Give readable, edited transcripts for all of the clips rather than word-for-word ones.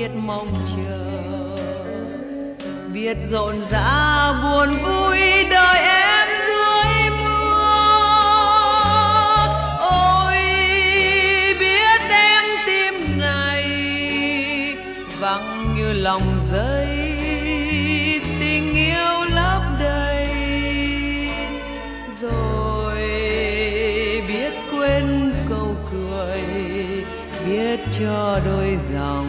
biết mong chờ, biết rộn rã buồn vui đời em dưới mưa. Ôi biết em tim này vắng như lòng giấy, tình yêu lấp đầy. Rồi biết quên câu cười, biết cho đôi dòng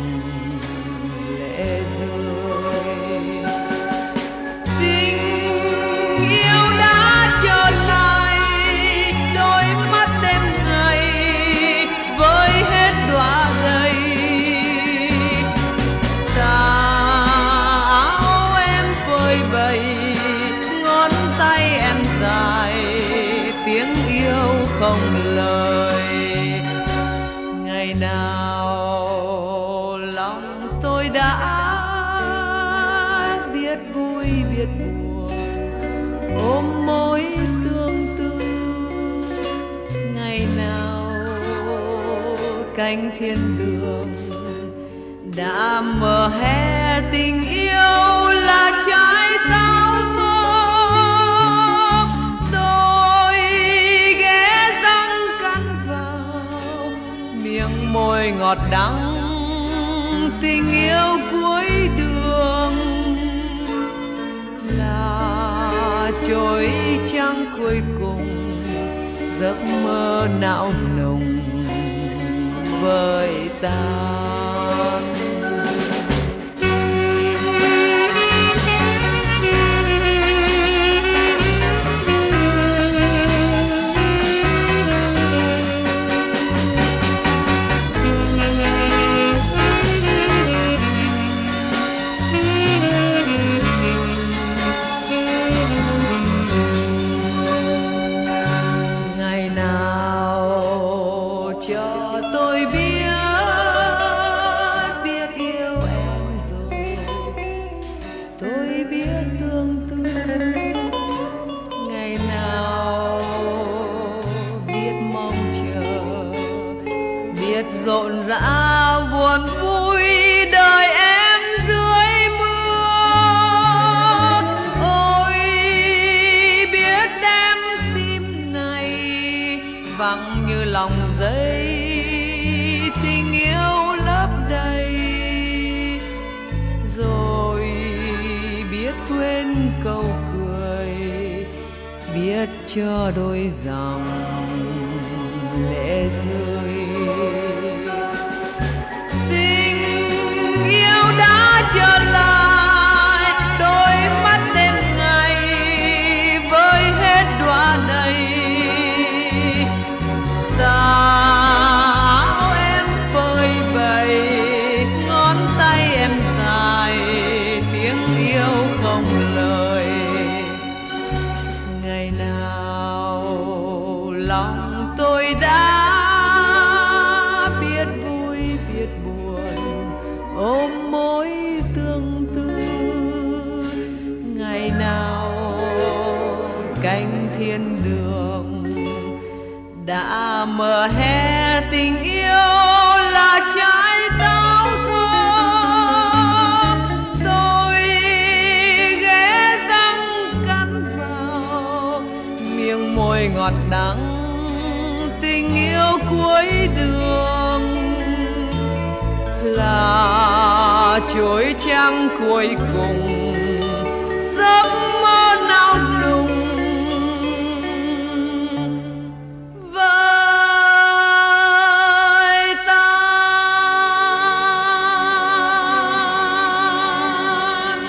lệ rơi. Tình yêu đã trở lại đôi mắt đêm ngày với hết đóa đầy. Tà áo em phơi bày, ngón tay em dài, tiếng yêu không lời. Ngày nào lòng tôi đã biết vui biết buồn, ôm mối tương tư. Ngày nào cánh thiên đường đã mở hé, tình yêu là trái táo thơm. Tôi ghé răng cắn vào miệng môi ngọt đắng, tình yêu cuối đường là chồi trăng cuối cùng, giấc mơ não nùng vơi tan. Rộn rã buồn vui đời em dưới mưa. Ôi biết em tim này vắng như lòng giấy, tình yêu lấp đầy. Rồi biết quên câu cười, biết cho đôi dòng lệ rơi. Trở lại đôi mắt đêm ngày với hết đóa đầy. Tà áo em phơi bày, ngón tay em dài, tiếng yêu không lời. Ngày nào lòng tôi đã biết vui biết buồn, ôm mối tương tư. Ngày nào cánh thiên đường đã mở hé, tình yêu là trái táo thơm. Tôi ghé răng cắn vào miệng môi ngọt đắng, tình yêu cuối đường là chối trăng cuối cùng, giấc mơ não nùng vơi tan.